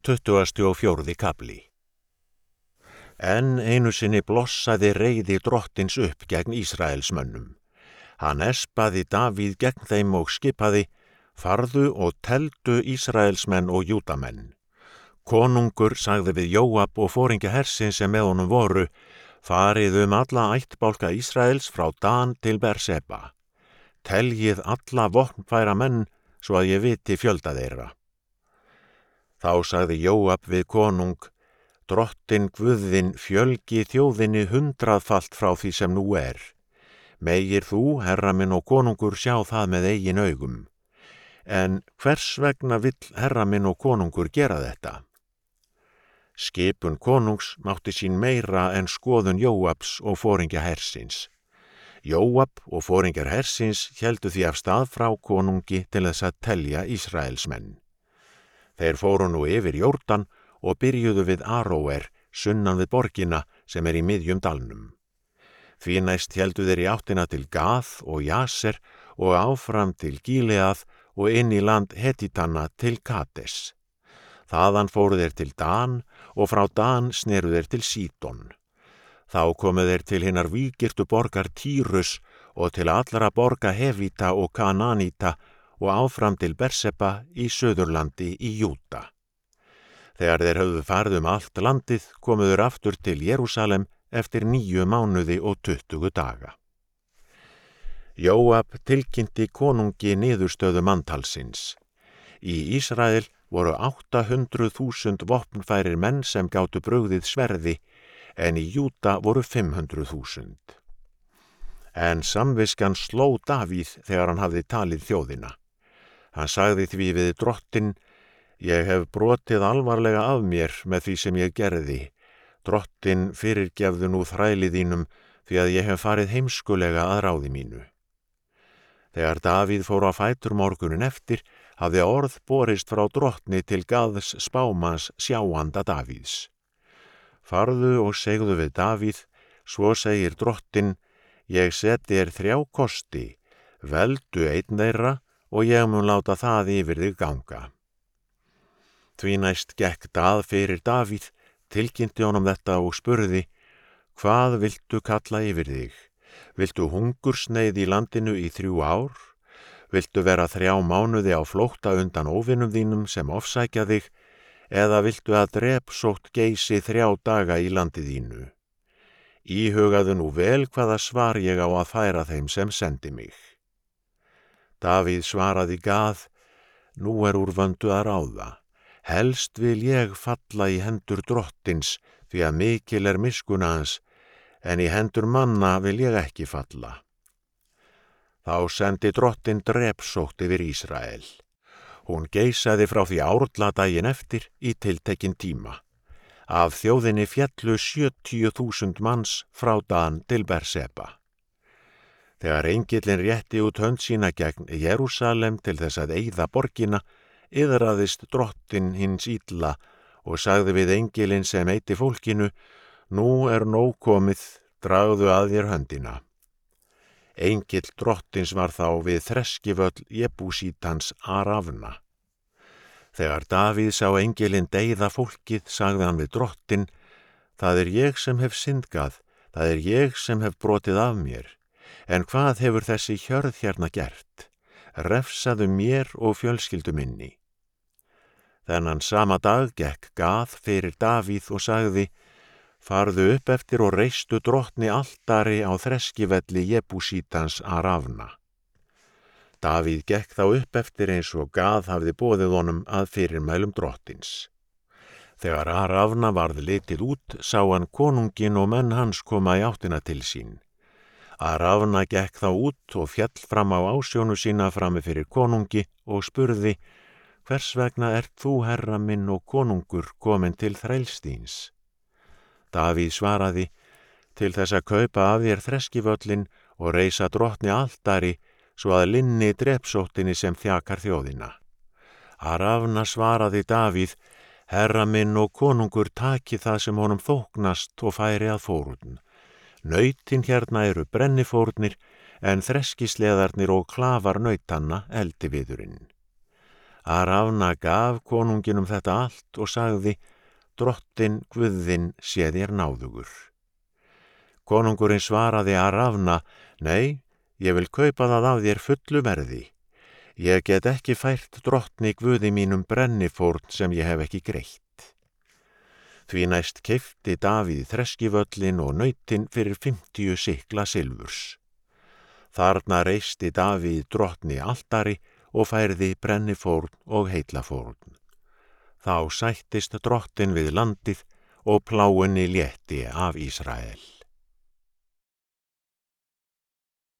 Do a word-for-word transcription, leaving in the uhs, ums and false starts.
Tuttugasti og fjórði kafli. Enn einu sinni blossaði reiði drottins upp gegn Ísraelsmönnum. Hann espaði Davíð gegn þeim og skipaði: farðu og teldu Ísraelsmenn og Júdamenn. Konungur sagði við Jóab og foringja hersins sem með honum voru: farið um alla ættbálka Ísraels frá Dan til Berseba. Teljið alla vopnfæra menn svo að ég viti fjölda þeirra. Þá sagði Jóab við konung: Drottinn Guðinn fjölgi þjóðinni hundraðfalt frá því sem nú er. Megir þú, herra minn og konungur, sjá það með eigin augum. En hvers vegna vill herra minn og konungur gera þetta? Skipun konungs mátti sín meira en skoðun Jóabs og foringja hersins. Jóab og foringjar hersins héldu því af stað frá konungi til þess að telja Ísraelsmenn. Þeir fóru nú yfir Jórdan og byrjuðu við Aróer, sunnan við borgina sem er í miðjum dalnum. Því næst héldu þeir í áttina til Gath og Jaser og áfram til Gileað og inn í land Hetitanna til Kades. Þaðan fóru þeir til Dan og frá Dan sneru þeir til Sídon. Þá komu þeir til hinnar vígirtu borgar Týrus og til allra borga Hevita og Kananita og áfram til Berseba í Suðurlandi í Júda. Þegar þeir höfðu farið um allt landið komu þeir aftur til Jerúsalem eftir níu mánuði og tuttugu daga. Jóab tilkynnti konungi niðurstöðu manntalsins. Í Ísrael voru átta hundruð þúsund vopnfærir menn sem gátu brugðið sverði, en í Júda voru fimm hundruð þúsund. En samviskan sló Davíð þegar hann hafði talið þjóðina. Hann sagði því við drottinn: ég hef brotið alvarlega af mér með því sem ég gerði. Drottinn fyrirgefðu nú þræli þínum, því að ég hef farið heimskulega að ráði mínu. Þegar Davíð fór á fætur morgunin eftir, hafði orð borist frá drottni til Gaðs spámanns sjáanda Davíðs. Farðu og segðu við Davíð: svo segir drottinn, ég seti þér þrjá kosti, veldu einn þeirra og ég mun láta það yfir þig ganga. Því næst gekk Dað fyrir Davíð, tilkynnti honum þetta og spurði: hvað viltu kalla yfir þig? Viltu hungursneið í landinu í þrjú ár? Viltu vera þrjá mánuði á flótta undan óvinum þínum sem ofsækja þig? Eða viltu að drepsótt geysi þrjá daga í landið þínu? Íhugaðu nú vel hvaða svar ég á að færa þeim sem sendi mig. Davíð svaraði Gað: nú er úr vöndu að ráða. Helst vil ég falla í hendur drottins, því að mikil er miskunn hans, en í hendur manna vil ég ekki falla. Þá sendi drottinn drepsótt yfir Ísrael. Hún geisaði frá því árla daginn eftir í tiltekinn tíma. Af þjóðinni féllu sjötíu þúsund manns frá Dan til Berseba. Þegar engillinn rétti út hönd sína gegn Jerúsalem til þess að eyða borgina, iðraðist drottinn hins illa og sagði við engilinn sem eyti fólkinu: nú er nóg komið, dragðu að þér höndina. Engill drottins var þá við þreskivöll Jebúsítans Aravna. Þegar Davíð sá engilinn deyða fólkið, sagði hann við drottinn: það er ég sem hef syndgað, það er ég sem hef brotið af mér. En hvað hefur þessi hjörð hérna gert? Refsaðu mér og fjölskyldu minni. Þennan sama dag gekk Gað fyrir Davíð og sagði: farðu upp eftir og reistu drottni altari á þreskivelli Jebúsítans Aravna. Davíð gekk þá upp eftir eins og Gað hafði boðið honum að fyrirmælum drottins. Þegar Aravna varð litið út, sá hann konunginn og menn hans koma í áttina til sín. Aravna gekk þá út og féll fram á ásjónu sína frammi fyrir konungi og spurði: hvers vegna ert þú, herra minn og konungur, kominn til þræls þíns? Davíð svaraði: til þess að kaupa af þér þreskivöllin og reisa drottni altari, svo að linni drepsóttinni sem þjakar þjóðina. Aravna svaraði Davíð: herra minn og konungur taki það sem honum þóknast og færi að fórn. Nautin hérna eru brennifórnir, en þreskisleðarnir og klafar nautanna eldiviðurinn. Aravna gaf konunginum þetta allt og sagði: Drottin Guðinn sé þér náðugur. Konungurinn svaraði Aravna: Nei, ég vil kaupa það af þér fullu verði. Ég get ekki fært drottni Guði mínum brennifórn sem ég hef ekki greitt. Því næst keypti Davíð þreskivöllin og nautin fyrir fimmtíu sikla silfurs. Þarna reisti Davíð drottni altari og færði brennifórn og heillafórn. Þá sættist drottin við landið og plágunni létti af Ísrael.